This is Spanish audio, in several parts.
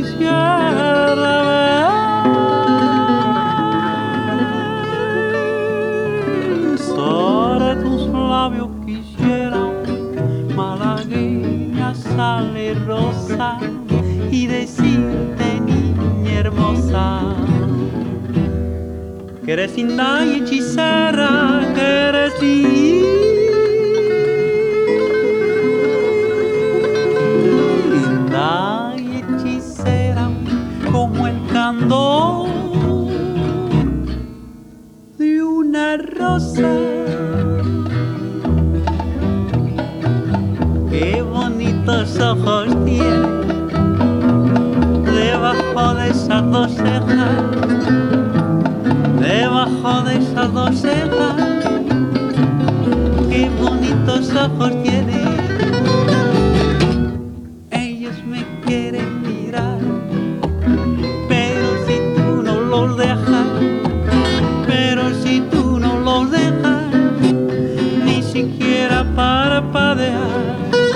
quisiera ver sobre tus labios quisiera malagueña sale rosa y decirte niña hermosa que eres linda y hechicera, que eres linda y hechicera como el candor de una rosa. Qué bonitos ojos tiene debajo de esas dos cejas, debajo de esas dos cejas. Qué bonitos ojos tiene. Ellos me quieren mirar, pero si tú no los dejas, pero si tú no los dejas, ni siquiera parpadear.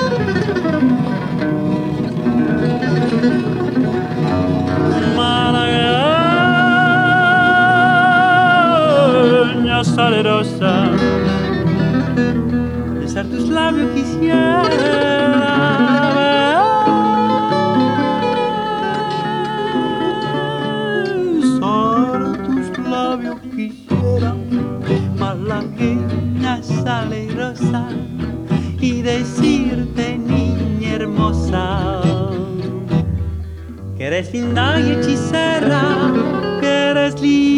Malagueña salerosa, besar tus labios quisiera ver, sobre tus labios quisiera malagueña salerosa y decirte niña hermosa que eres linda y hechicera, que eres linda